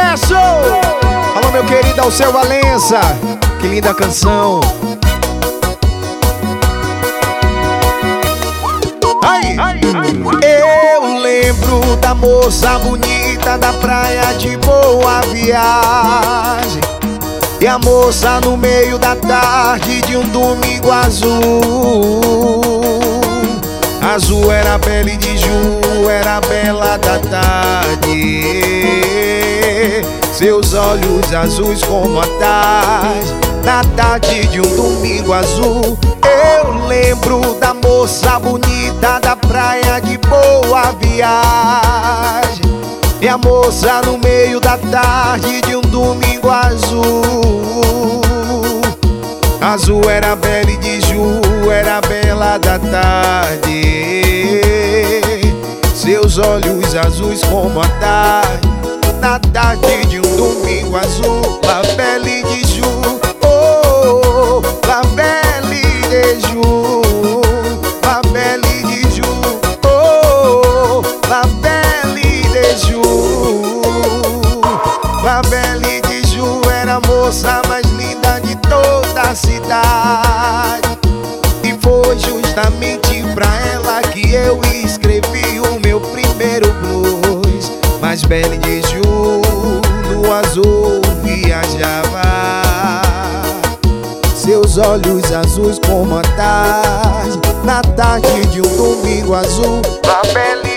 sucesso! Alô, meu querido Alceu Valença, que linda canção. Ai. Eu lembro da moça bonita da praia de Boa Viagem, e a moça no meio da tarde de um domingo azul. Azul era a pele de Ju, era a bela da tarde. Seus olhos azuis como a tarde, na tarde de um domingo azul. Eu lembro da moça bonita da praia de Boa Viagem, e a moça no meio da tarde de um domingo azul. Azul era a pele de Ju, era a bela da tarde. Seus olhos azuis como a tarde, na tarde de um domingo azul. La pele de Ju, oh, la pele de Ju, la pele de Ju, oh, la pele de Ju. La pele de Ju era a moça mais linda de toda a cidade, e foi justamente pra ela que eu escrevi o meu primeiro blues. Mas Belle de Ju no azul viajava, seus olhos azuis como a tarde, na tarde de um domingo azul. La Belle